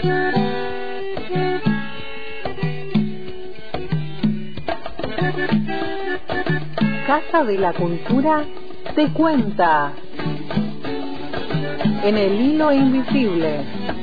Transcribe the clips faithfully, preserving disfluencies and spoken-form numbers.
Casa de la Cultura te cuenta en el hilo invisible.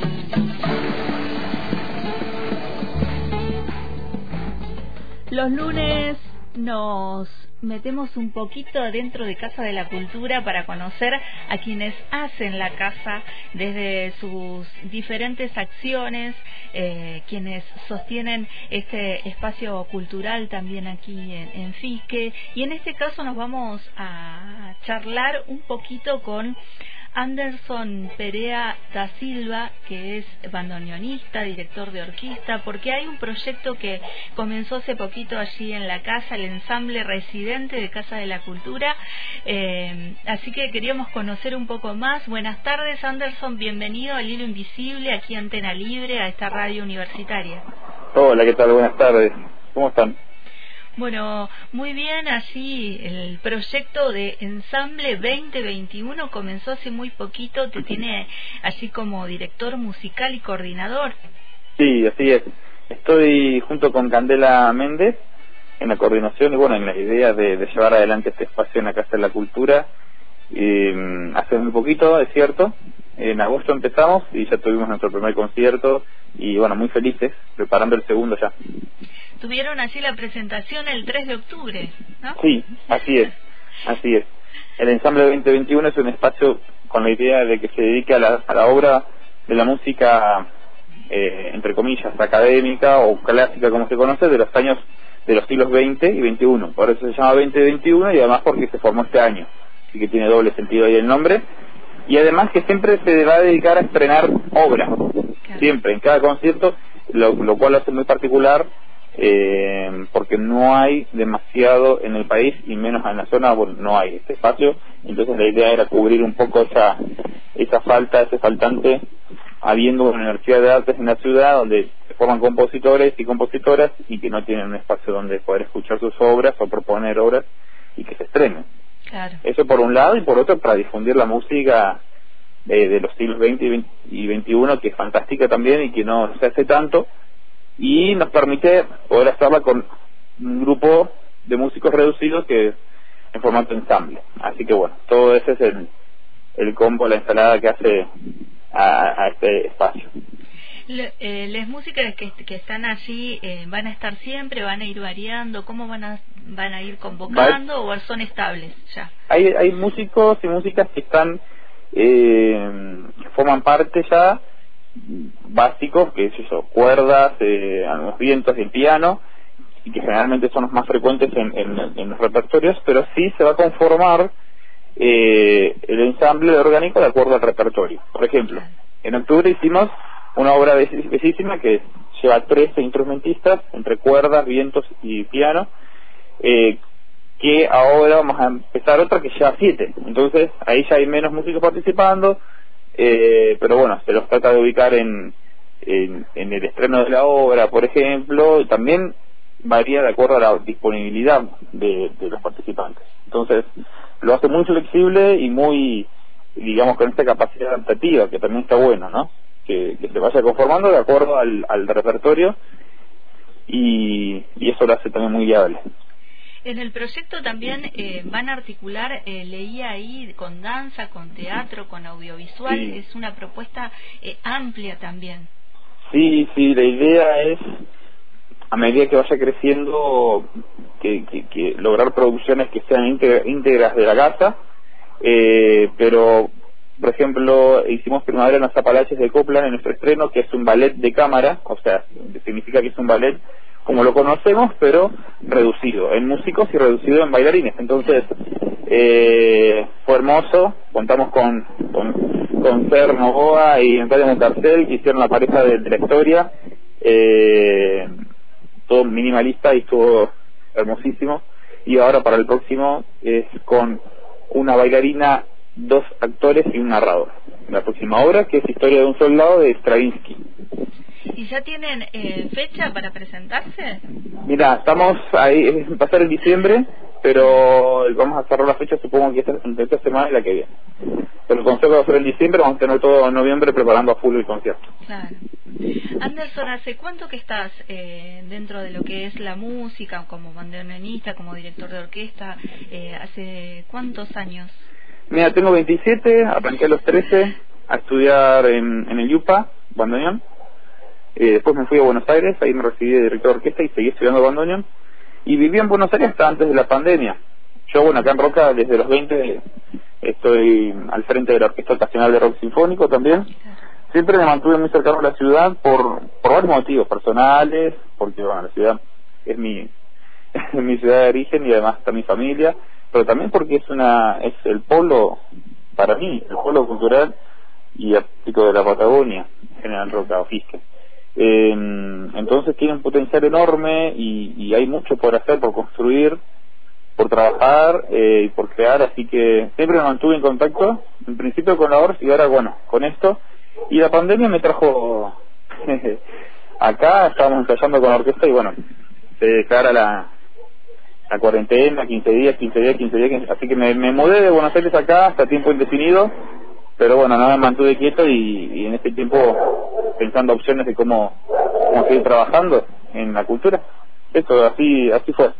Los lunes nos metemos un poquito dentro de Casa de la Cultura para conocer a quienes hacen la casa desde sus diferentes acciones, eh, quienes sostienen este espacio cultural también aquí en, en Fique. Y en este caso nos vamos a charlar un poquito con Anderson Perea da Silva, que es bandoneonista, director de orquesta, porque hay un proyecto que comenzó hace poquito allí en la casa, el ensamble residente de Casa de la Cultura, eh, así que queríamos conocer un poco más. Buenas tardes, Anderson, bienvenido al Hilo Invisible, aquí Antena Libre, a esta radio universitaria. Hola, ¿qué tal? Buenas tardes, ¿cómo están? Bueno, muy bien, allí el proyecto de Ensamble veinte veintiuno comenzó hace muy poquito, te tiene allí como director musical y coordinador. Sí, así es. Estoy junto con Candela Méndez en la coordinación y bueno, en la idea de, de llevar adelante este espacio en la Casa de la Cultura. Eh, hace muy poquito, es cierto, en agosto empezamos y ya tuvimos nuestro primer concierto y bueno, muy felices, preparando el segundo ya. Tuvieron así la presentación el tres de octubre, ¿no? Sí, así es, así es. El Ensamble veinte veintiuno es un espacio con la idea de que se dedique a la, a la obra de la música, eh, entre comillas, académica o clásica, como se conoce, de los años, de los siglos veinte y veintiuno. Por eso se llama veinte veintiuno y además porque se formó este año, así que tiene doble sentido ahí el nombre. Y además que siempre se va a dedicar a estrenar obras, claro. Siempre, en cada concierto, lo, lo cual lo hace muy particular. Eh, porque no hay demasiado en el país y menos en la zona, bueno, no hay este espacio, entonces la idea era cubrir un poco esa esa falta, ese faltante, habiendo una universidad de artes en la ciudad donde se forman compositores y compositoras y que no tienen un espacio donde poder escuchar sus obras o proponer obras y que se estrenen. Claro. Eso por un lado, y por otro para difundir la música de, de los siglos veinte y veintiuno, que es fantástica también y que no se hace tanto, y nos permite poder hacerla con un grupo de músicos reducidos que en formato ensamble. Así que bueno, todo ese es el, el combo, la ensalada que hace a, a este espacio. Le, eh, las músicas que, que están allí eh, van a estar siempre, van a ir variando, ¿cómo van a van a ir convocando Va, o son estables ya? Hay, hay músicos y músicas que están eh, que forman parte ya básicos, que es eso, cuerdas, eh, los vientos y el piano, y que generalmente son los más frecuentes en, en, en los repertorios, pero sí se va a conformar eh, el ensamble orgánico de acuerdo al repertorio. Por ejemplo, en octubre hicimos una obra bellísima que lleva trece instrumentistas, entre cuerdas, vientos y piano, eh, que ahora vamos a empezar otra que lleva siete, entonces ahí ya hay menos músicos participando. Eh, pero bueno, se los trata de ubicar en, en, en el estreno de la obra, por ejemplo, y también varía de acuerdo a la disponibilidad de, de los participantes. Entonces, lo hace muy flexible y muy, digamos, con esta capacidad adaptativa, que también está bueno, ¿no? Que, que se vaya conformando de acuerdo al, al repertorio y, y eso lo hace también muy viable. En el proyecto también eh, van a articular, eh, leía ahí, con danza, con teatro, con audiovisual, sí. Es una propuesta eh, amplia también. Sí, sí, la idea es, a medida que vaya creciendo, que, que, que lograr producciones que sean íntegras, íntegras de la casa, eh, pero, por ejemplo, hicimos Primavera en los Apalaches de Copland en nuestro estreno, que es un ballet de cámara, o sea, significa que es un ballet como lo conocemos, pero reducido en músicos y reducido en bailarines. Entonces, eh, fue hermoso. Contamos con con, con Fer Novoa y Natalia Moncarcel, que hicieron la pareja de, de la historia. Eh, todo minimalista y estuvo hermosísimo. Y ahora para el próximo es con una bailarina, dos actores y un narrador. La próxima obra, que es Historia de un soldado, de Stravinsky. ¿Y ya tienen eh, fecha para presentarse? Mira, estamos ahí, es pasar en diciembre, pero vamos a cerrar la fecha, supongo que esta, entre esta semana y la que viene. Pero el concierto va a ser en diciembre, vamos a tener todo en noviembre preparando a full el concierto. Claro. Anderson, ¿hace cuánto que estás eh, dentro de lo que es la música, como bandoneonista, como director de orquesta? Eh, ¿Hace cuántos años? Mira, tengo veintisiete, arranqué a los trece a estudiar en, en el UPA, bandoneón. Eh, después me fui a Buenos Aires, ahí me recibí de director de orquesta y seguí estudiando bandoneón. Y viví en Buenos Aires hasta antes de la pandemia. Yo, bueno, acá en Roca, desde los veinte, estoy al frente de la Orquesta Ocasional de Rock Sinfónico también. Siempre me mantuve muy cercano a la ciudad por, por varios motivos personales, porque, bueno, la ciudad es mi, es mi ciudad de origen y además está mi familia, pero también porque es una es el polo, para mí, el polo cultural y artístico de la Patagonia, General Roca o Fisque. Eh, entonces tiene un potencial enorme y, y hay mucho por hacer, por construir, por trabajar eh, y por crear, así que siempre me mantuve en contacto, en principio con la O R S y ahora, bueno, con esto. Y la pandemia me trajo acá, estábamos ensayando con la orquesta y bueno, se declara la, la cuarentena, quince días, quince días, quince días, así que me, me mudé de Buenos Aires acá hasta tiempo indefinido, pero bueno, nada, me mantuve quieto y, y en este tiempo pensando opciones de cómo, cómo seguir trabajando en la cultura. Eso, así, así fue.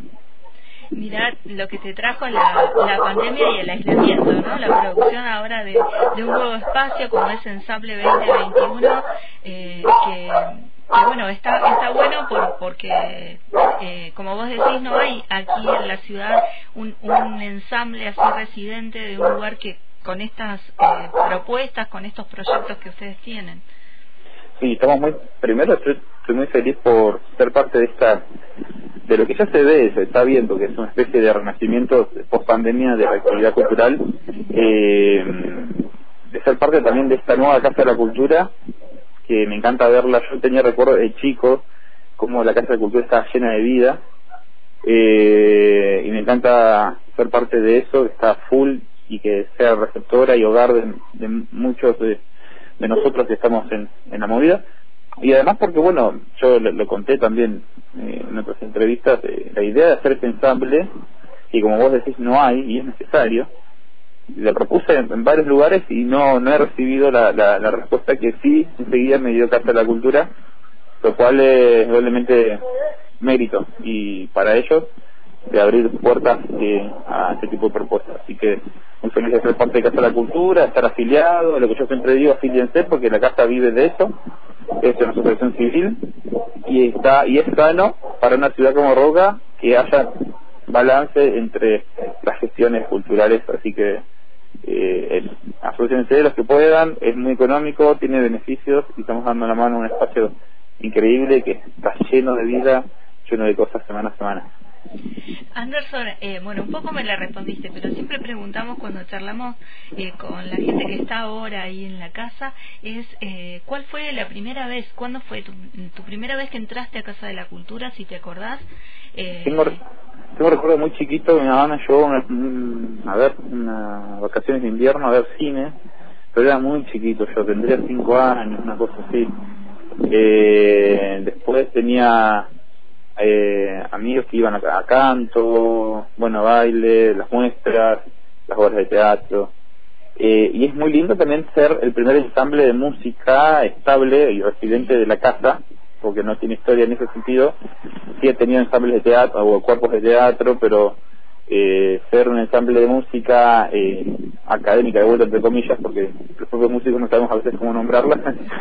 Mirar lo que te trajo la, la pandemia y el aislamiento, ¿no? La producción ahora de, de un nuevo espacio como es Ensamble veinte veintiuno, eh, que, que bueno, está está bueno por, porque, eh, como vos decís, no hay aquí en la ciudad un, un ensamble así residente de un lugar que con estas eh, propuestas, con estos proyectos que ustedes tienen. Sí, estamos muy, primero estoy, estoy muy feliz por ser parte de esta, de lo que ya se ve, se está viendo, que es una especie de renacimiento post pandemia de la actividad cultural, eh, de ser parte también de esta nueva Casa de la Cultura, que me encanta verla. Yo tenía recuerdo de chico cómo la Casa de la Cultura está llena de vida, eh, y me encanta ser parte de eso, que está full y que sea receptora y hogar de, de muchos de de nosotros que estamos en, en la movida. Y además porque, bueno, yo lo, lo conté también eh, en otras entrevistas, eh, la idea de hacer este ensamble, y como vos decís, no hay, y es necesario, la propuse en, en varios lugares y no no he recibido la, la, la respuesta que sí enseguida me dio Casa de la Cultura, lo cual es doblemente mérito, y para ellos, de abrir puertas eh, a este tipo de propuestas. Así que muy feliz de ser parte de Casa de la Cultura, estar afiliado, lo que yo siempre digo, afíliense, porque la casa vive de eso, es una asociación civil, y está y es sano para una ciudad como Roca que haya balance entre las gestiones culturales, así que eh, asociense los que puedan, es muy económico, tiene beneficios, y estamos dando la mano a un espacio increíble que está lleno de vida, lleno de cosas semana a semana. Anderson, eh, bueno, un poco me la respondiste, pero siempre preguntamos cuando charlamos eh, con la gente que está ahora ahí en la casa, es eh, ¿cuál fue la primera vez, cuándo fue tu, tu primera vez que entraste a Casa de la Cultura, si te acordás? Eh... Tengo, tengo recuerdo muy chiquito, mi mamá me llevó una, un, a ver, unas vacaciones de invierno a ver cine, pero era muy chiquito, yo tendría cinco años, una cosa así. Eh, después tenía Eh, amigos que iban a, a canto, bueno, a baile, las muestras, las obras de teatro, eh, y es muy lindo también ser el primer ensamble de música estable y residente de la casa, porque no tiene historia en ese sentido. Sí he tenido ensambles de teatro o cuerpos de teatro, pero eh, ser un ensamble de música eh, académica, de vuelta entre comillas, porque los propios músicos no sabemos a veces cómo nombrarla,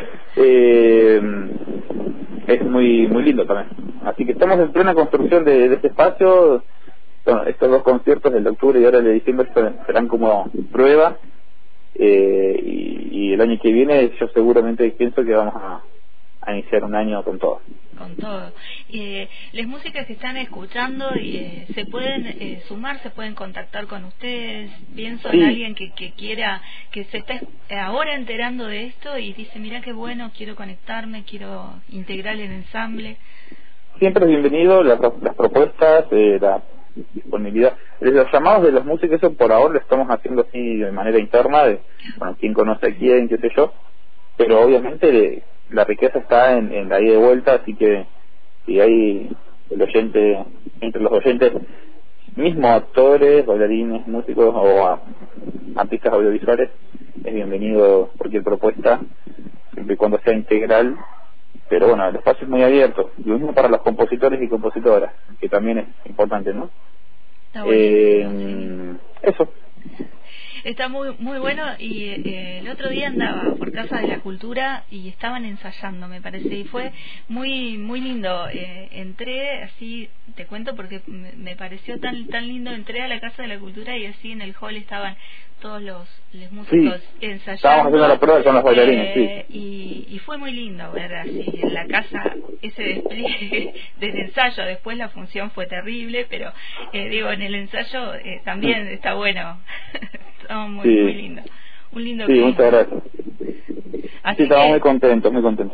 eh, es muy muy lindo también. Así que estamos en plena construcción de, de este espacio. Bueno, estos dos conciertos, el de octubre y ahora el de diciembre, serán como prueba, eh, y, y el año que viene yo seguramente pienso que vamos a, a iniciar un año con todo. Con todo. Eh, las músicas que están escuchando eh, se pueden eh, sumar, se pueden contactar con ustedes. Pienso sí. en alguien que, que quiera, que se está ahora enterando de esto y dice, mira qué bueno, quiero conectarme, quiero integrar el ensamble. Siempre es bienvenido las, las propuestas, eh, la disponibilidad. Los llamados de los músicos, eso por ahora lo estamos haciendo así de manera interna, de bueno, quién conoce a quién, qué sé yo, pero obviamente de, la riqueza está en, en la ida y vuelta, así que si hay el oyente, entre los oyentes, mismo actores, bailarines, músicos o a, artistas audiovisuales, es bienvenido cualquier propuesta, siempre y cuando sea integral pero bueno, el espacio es muy abierto, y lo mismo para los compositores y compositoras, que también es importante, ¿no? Está Eh, buenísimo, sí. Eso. Está muy muy bueno y eh, el otro día andaba por Casa de la Cultura y estaban ensayando, me parece, y fue muy muy lindo. Eh, entré así, te cuento porque me, me pareció tan tan lindo. Entré a la Casa de la Cultura y así en el hall estaban todos los, los músicos Sí, ensayando. estábamos haciendo la prueba con los bailarines, eh, sí. Y, y fue muy lindo ver así en la casa ese despliegue del ensayo. Después la función fue terrible, pero eh, digo, en el ensayo eh, también está bueno. Estamos muy, Sí. muy lindo. Un lindo Sí, clima. muchas gracias. Así Sí, estamos que muy contentos, muy contentos.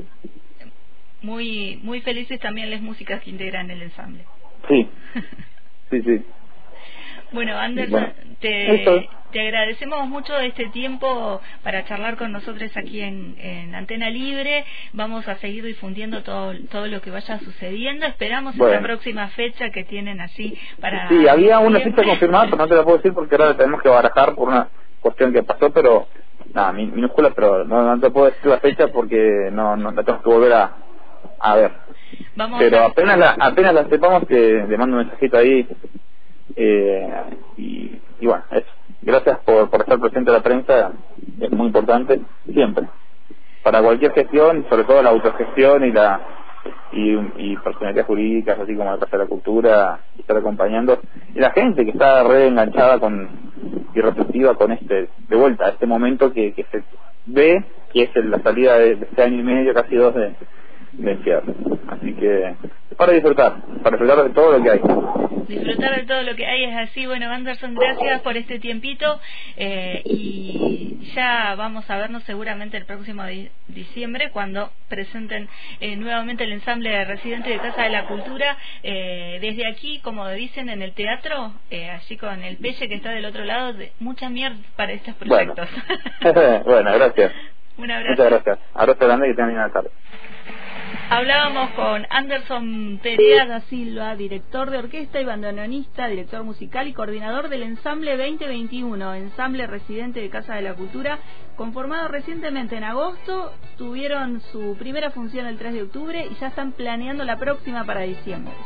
muy, muy felices también las músicas que integran el ensamble. Sí, sí, sí. Bueno, Anderson, Bueno, te, eso. te agradecemos mucho este tiempo para charlar con nosotros aquí en, en Antena Libre. Vamos a seguir difundiendo todo todo lo que vaya sucediendo. Esperamos Bueno. esa próxima fecha que tienen así para... Sí, había una diciembre. fecha confirmada, pero no te la puedo decir porque ahora la tenemos que barajar por una cuestión que pasó, pero nada, mi- minúscula, pero no, no te puedo decir la fecha porque no, no la tengo que volver a, a ver. Vamos Pero a... apenas la, apenas la sepamos, te, te mando un mensajito ahí. Eh, y, y bueno, eso. Gracias por, por estar presente a la prensa, es muy importante, siempre. Para cualquier gestión, sobre todo la autogestión y la y, y personalidades jurídicas, así como la Casa de la Cultura, estar acompañando. Y la gente que está re enganchada con y receptiva con este, de vuelta, a este momento que, que se ve que es la salida de, de este año y medio, casi dos de, de encierro. Así que, para disfrutar, para disfrutar de todo lo que hay. Disfrutar de todo lo que hay, es así. Bueno, Anderson, gracias por este tiempito eh, y ya vamos a vernos seguramente el próximo di- diciembre cuando presenten eh, nuevamente el ensamble de Residentes de Casa de la Cultura eh, desde aquí, como dicen en el teatro, eh, allí con el Pelle que está del otro lado, de, mucha mierda para estos proyectos. Bueno, bueno, gracias. Un abrazo. Muchas gracias. Abrazo grande y que tengan una tarde. Hablábamos con Anderson Perea da Silva, director de orquesta y bandoneonista, director musical y coordinador del Ensamble veinte veintiuno, ensamble residente de Casa de la Cultura, conformado recientemente en agosto. Tuvieron su primera función el tres de octubre y ya están planeando la próxima para diciembre.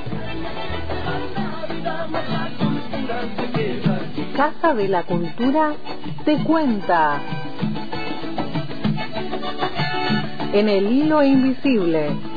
Casa de la Cultura te cuenta. En el hilo invisible.